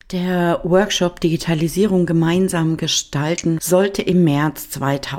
Der Workshop Digitalisierung gemeinsam gestalten sollte im März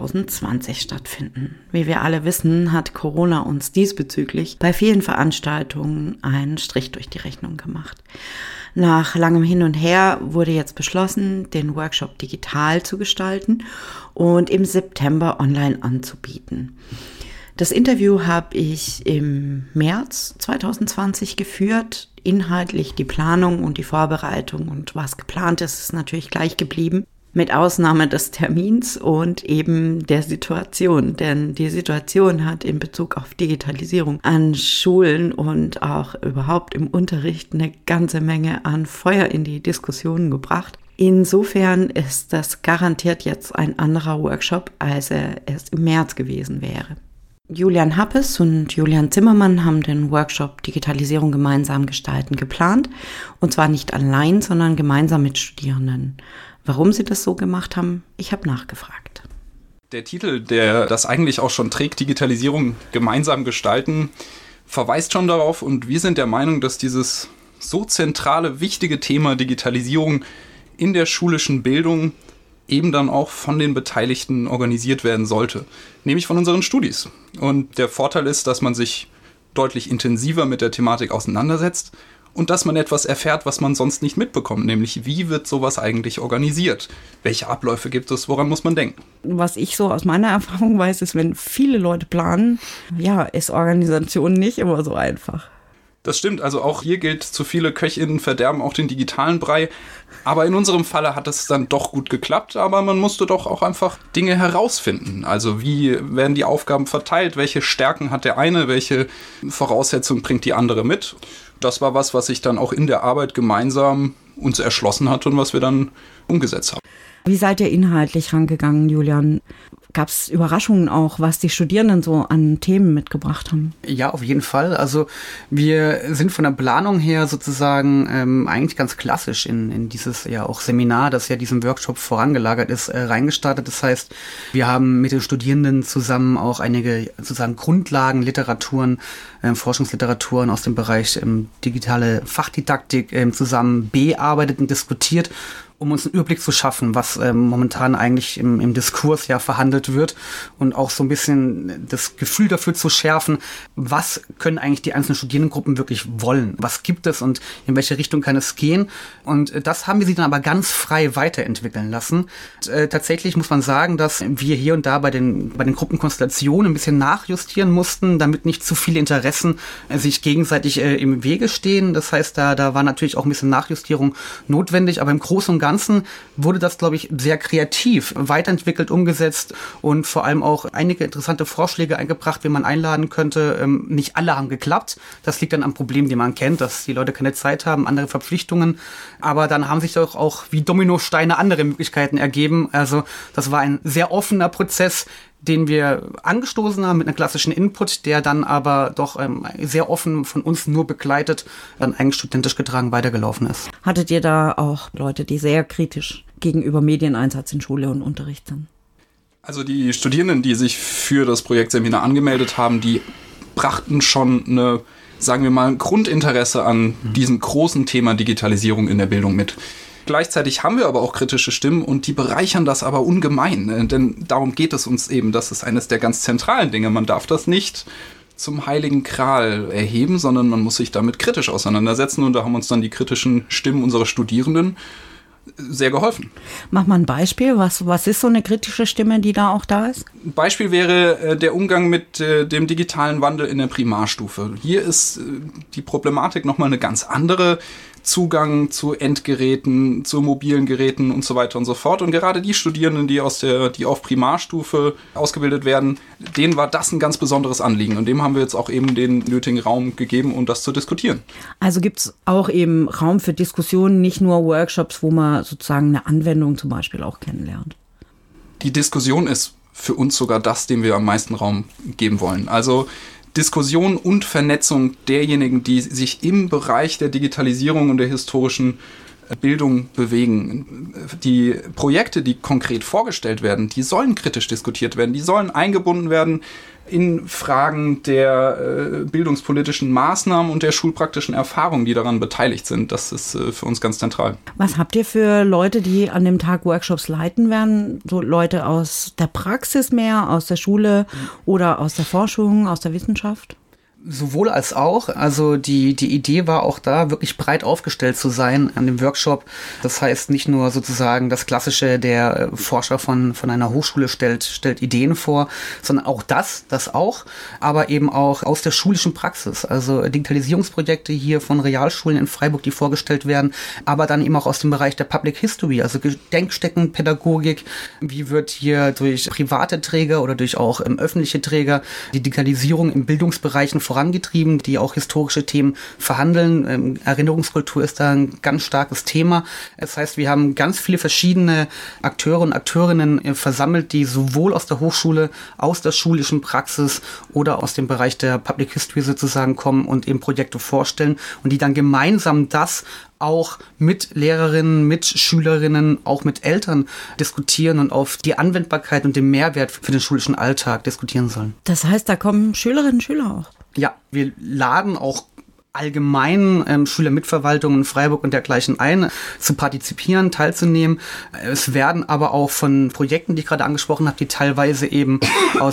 2020 stattfinden. Wie wir alle wissen, hat Corona uns diesbezüglich bei vielen Veranstaltungen einen Strich durch die Rechnung gemacht. Nach langem Hin und Her wurde jetzt beschlossen, den Workshop digital zu gestalten und im September online anzubieten. Das Interview habe ich im März 2020 geführt. Inhaltlich die Planung und die Vorbereitung und was geplant ist natürlich gleich geblieben. Mit Ausnahme des Termins und eben der Situation. Denn die Situation hat in Bezug auf Digitalisierung an Schulen und auch überhaupt im Unterricht eine ganze Menge an Feuer in die Diskussionen gebracht. Insofern ist das garantiert jetzt ein anderer Workshop, als er erst im März gewesen wäre. Julian Happes und Julian Zimmermann haben den Workshop Digitalisierung gemeinsam gestalten geplant. Und zwar nicht allein, sondern gemeinsam mit Studierenden. Warum sie das so gemacht haben, ich habe nachgefragt. Der Titel, der das eigentlich auch schon trägt, Digitalisierung gemeinsam gestalten, verweist schon darauf. Und wir sind der Meinung, dass dieses so zentrale, wichtige Thema Digitalisierung in der schulischen Bildung eben dann auch von den Beteiligten organisiert werden sollte, nämlich von unseren Studis. Und der Vorteil ist, dass man sich deutlich intensiver mit der Thematik auseinandersetzt und dass man etwas erfährt, was man sonst nicht mitbekommt, nämlich wie wird sowas eigentlich organisiert? Welche Abläufe gibt es? Woran muss man denken? Was ich so aus meiner Erfahrung weiß, ist, wenn viele Leute planen, ja, ist Organisation nicht immer so einfach. Das stimmt, also auch hier gilt, zu viele KöchInnen verderben auch den digitalen Brei. Aber in unserem Falle hat es dann doch gut geklappt, aber man musste doch auch einfach Dinge herausfinden. Also wie werden die Aufgaben verteilt, welche Stärken hat der eine, welche Voraussetzungen bringt die andere mit. Das war was sich dann auch in der Arbeit gemeinsam uns erschlossen hat und was wir dann umgesetzt haben. Wie seid ihr inhaltlich rangegangen, Julian? Gab es Überraschungen auch, was die Studierenden so an Themen mitgebracht haben? Ja, auf jeden Fall. Also wir sind von der Planung her sozusagen eigentlich ganz klassisch in dieses ja auch Seminar, das ja diesem Workshop vorangelagert ist, reingestartet. Das heißt, wir haben mit den Studierenden zusammen auch einige sozusagen Grundlagen, Literaturen, Forschungsliteraturen aus dem Bereich digitale Fachdidaktik zusammen bearbeitet und diskutiert, um uns einen Überblick zu schaffen, was momentan eigentlich im Diskurs ja verhandelt wird und auch so ein bisschen das Gefühl dafür zu schärfen, was können eigentlich die einzelnen Studierendengruppen wirklich wollen, was gibt es und in welche Richtung kann es gehen. Und das haben wir sie dann aber ganz frei weiterentwickeln lassen. Und, tatsächlich muss man sagen, dass wir hier und da bei den Gruppenkonstellationen ein bisschen nachjustieren mussten, damit nicht zu viele Interessen sich gegenseitig im Wege stehen. Das heißt, da war natürlich auch ein bisschen Nachjustierung notwendig, aber im Großen und Ganzen wurde das, glaube ich, sehr kreativ weiterentwickelt, umgesetzt und vor allem auch einige interessante Vorschläge eingebracht, wie man einladen könnte. Nicht alle haben geklappt. Das liegt dann am Problem, den man kennt, dass die Leute keine Zeit haben, andere Verpflichtungen. Aber dann haben sich doch auch wie Dominosteine andere Möglichkeiten ergeben. Also das war ein sehr offener Prozess, den wir angestoßen haben mit einem klassischen Input, der dann aber doch sehr offen von uns nur begleitet, dann eigentlich studentisch getragen weitergelaufen ist. Hattet ihr da auch Leute, die sehr kritisch gegenüber Medieneinsatz in Schule und Unterricht sind? Also die Studierenden, die sich für das Projektseminar angemeldet haben, die brachten schon eine, sagen wir mal, ein Grundinteresse an diesem großen Thema Digitalisierung in der Bildung mit. Gleichzeitig haben wir aber auch kritische Stimmen und die bereichern das aber ungemein, denn darum geht es uns eben. Das ist eines der ganz zentralen Dinge. Man darf das nicht zum heiligen Gral erheben, sondern man muss sich damit kritisch auseinandersetzen und da haben uns dann die kritischen Stimmen unserer Studierenden sehr geholfen. Mach mal ein Beispiel. Was ist so eine kritische Stimme, die da auch da ist? Ein Beispiel wäre der Umgang mit dem digitalen Wandel in der Primarstufe. Hier ist die Problematik nochmal eine ganz andere. Zugang zu Endgeräten, zu mobilen Geräten und so weiter und so fort. Und gerade die Studierenden, die auf Primarstufe ausgebildet werden, denen war das ein ganz besonderes Anliegen. Und dem haben wir jetzt auch eben den nötigen Raum gegeben, um das zu diskutieren. Also gibt es auch eben Raum für Diskussionen, nicht nur Workshops, wo man sozusagen eine Anwendung zum Beispiel auch kennenlernt? Die Diskussion ist für uns sogar das, dem wir am meisten Raum geben wollen. Also Diskussion und Vernetzung derjenigen, die sich im Bereich der Digitalisierung und der historischen Bildung bewegen. Die Projekte, die konkret vorgestellt werden, die sollen kritisch diskutiert werden, die sollen eingebunden werden in Fragen der bildungspolitischen Maßnahmen und der schulpraktischen Erfahrungen, die daran beteiligt sind. Das ist für uns ganz zentral. Was habt ihr für Leute, die an dem Tag Workshops leiten werden? So Leute aus der Praxis mehr, aus der Schule oder aus der Forschung, aus der Wissenschaft? Sowohl als auch. Also die Idee war auch da, wirklich breit aufgestellt zu sein an dem Workshop. Das heißt nicht nur sozusagen das Klassische, der Forscher von einer Hochschule stellt Ideen vor, sondern auch das auch, aber eben auch aus der schulischen Praxis. Also Digitalisierungsprojekte hier von Realschulen in Freiburg, die vorgestellt werden, aber dann eben auch aus dem Bereich der Public History, also Gedenkstättenpädagogik. Wie wird hier durch private Träger oder durch auch öffentliche Träger die Digitalisierung im Bildungsbereichen vorangetrieben, die auch historische Themen verhandeln. Erinnerungskultur ist da ein ganz starkes Thema. Das heißt, wir haben ganz viele verschiedene Akteure und Akteurinnen versammelt, die sowohl aus der Hochschule, aus der schulischen Praxis oder aus dem Bereich der Public History sozusagen kommen und eben Projekte vorstellen und die dann gemeinsam das auch mit Lehrerinnen, mit Schülerinnen, auch mit Eltern diskutieren und auf die Anwendbarkeit und den Mehrwert für den schulischen Alltag diskutieren sollen. Das heißt, da kommen Schülerinnen und Schüler auch? Ja, wir laden auch allgemein Schülermitverwaltungen in Freiburg und dergleichen ein, zu partizipieren, teilzunehmen. Es werden aber auch von Projekten, die ich gerade angesprochen habe, die teilweise eben aus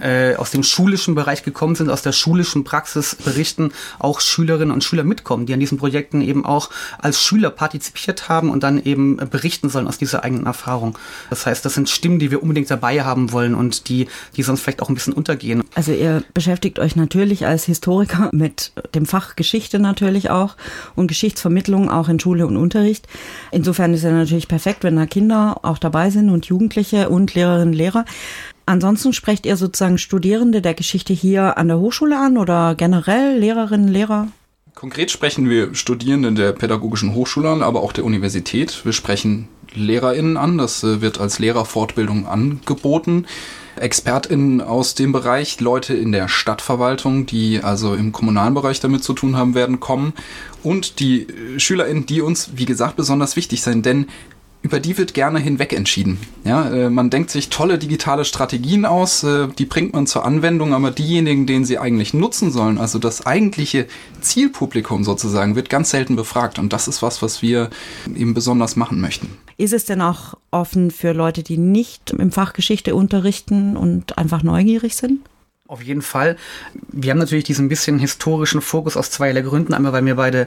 dem schulischen Bereich gekommen sind, aus der schulischen Praxis berichten, auch Schülerinnen und Schüler mitkommen, die an diesen Projekten eben auch als Schüler partizipiert haben und dann eben berichten sollen aus dieser eigenen Erfahrung. Das heißt, das sind Stimmen, die wir unbedingt dabei haben wollen und die sonst vielleicht auch ein bisschen untergehen. Also ihr beschäftigt euch natürlich als Historiker mit dem Fach Geschichte natürlich auch und Geschichtsvermittlung auch in Schule und Unterricht. Insofern ist es natürlich perfekt, wenn da Kinder auch dabei sind und Jugendliche und Lehrerinnen und Lehrer. Ansonsten sprecht ihr sozusagen Studierende der Geschichte hier an der Hochschule an oder generell Lehrerinnen, Lehrer? Konkret sprechen wir Studierende der Pädagogischen Hochschule an, aber auch der Universität. Wir sprechen LehrerInnen an, das wird als Lehrerfortbildung angeboten. ExpertInnen aus dem Bereich, Leute in der Stadtverwaltung, die also im kommunalen Bereich damit zu tun haben werden, kommen. Und die SchülerInnen, die uns, wie gesagt, besonders wichtig sind, denn über die wird gerne hinweg entschieden. Ja, man denkt sich tolle digitale Strategien aus, die bringt man zur Anwendung, aber diejenigen, denen sie eigentlich nutzen sollen, also das eigentliche Zielpublikum sozusagen, wird ganz selten befragt. Und das ist was wir eben besonders machen möchten. Ist es denn auch offen für Leute, die nicht im Fach Geschichte unterrichten und einfach neugierig sind? Auf jeden Fall. Wir haben natürlich diesen bisschen historischen Fokus aus zweierlei Gründen. Einmal, weil wir beide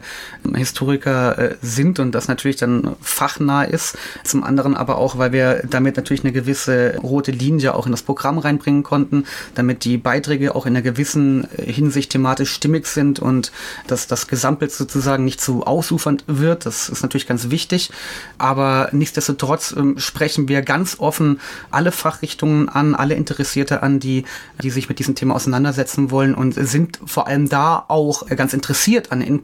Historiker sind und das natürlich dann fachnah ist. Zum anderen aber auch, weil wir damit natürlich eine gewisse rote Linie auch in das Programm reinbringen konnten, damit die Beiträge auch in einer gewissen Hinsicht thematisch stimmig sind und dass das Gesamtbild sozusagen nicht zu ausufernd wird. Das ist natürlich ganz wichtig. Aber nichtsdestotrotz sprechen wir ganz offen alle Fachrichtungen an, alle Interessierte an, die sich mit diesen Thema auseinandersetzen wollen und sind vor allem da auch ganz interessiert an